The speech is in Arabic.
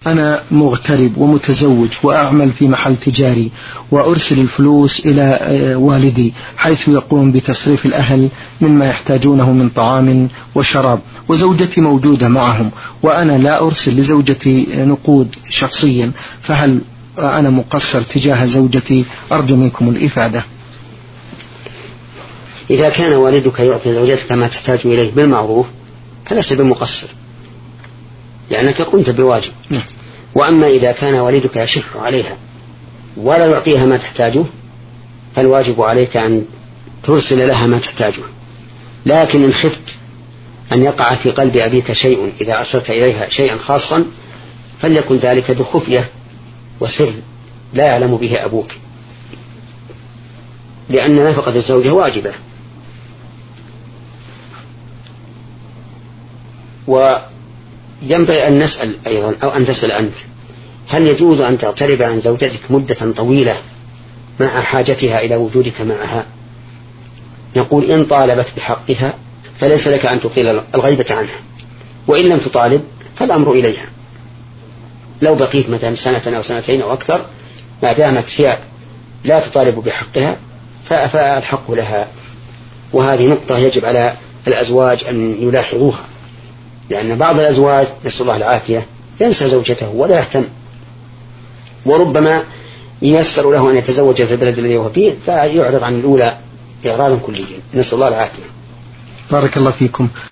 أنا مغترب ومتزوج وأعمل في محل تجاري وأرسل الفلوس إلى والدي حيث يقوم بتصريف الأهل مما يحتاجونه من طعام وشراب، وزوجتي موجودة معهم وأنا لا أرسل لزوجتي نقود شخصيا، فهل أنا مقصر تجاه زوجتي؟ أرجو منكم الإفادة. إذا كان والدك يعطي زوجتك ما تحتاج إليه بالمعروف فلست بمقصر لأنك قمت بواجب. وأما إذا كان والدك يشح عليها ولا يعطيها ما تحتاجه فالواجب عليك أن ترسل لها ما تحتاجه، لكن إن خفت أن يقع في قلب أبيك شيء إذا أرسلت إليها شيئا خاصا فليكن ذلك بخفية وسر لا يعلم به أبوك، لأن نفقة الزوجة واجبة. وينبغي أن نسأل أيضا أو أن تسأل أنت، هل يجوز أن تغترب عن زوجتك مدة طويلة مع حاجتها إلى وجودك معها؟ نقول إن طالبت بحقها فليس لك أن تطيل الغيبة عنها، وإن لم تطالب فالأمر إليها. لو بقيت مثلا سنة أو سنتين أو أكثر ما دامت هي لا تطالب بحقها فالحق لها. وهذه نقطة يجب على الأزواج أن يلاحظوها، لأن بعض الأزواج نسأل الله العافية ينسى زوجته ولا يهتم، وربما ييسر له أن يتزوج في البلد الذي هو فيه فيعرض عن الأولى إعراضا كليا، نسأل الله العافية. بارك الله فيكم.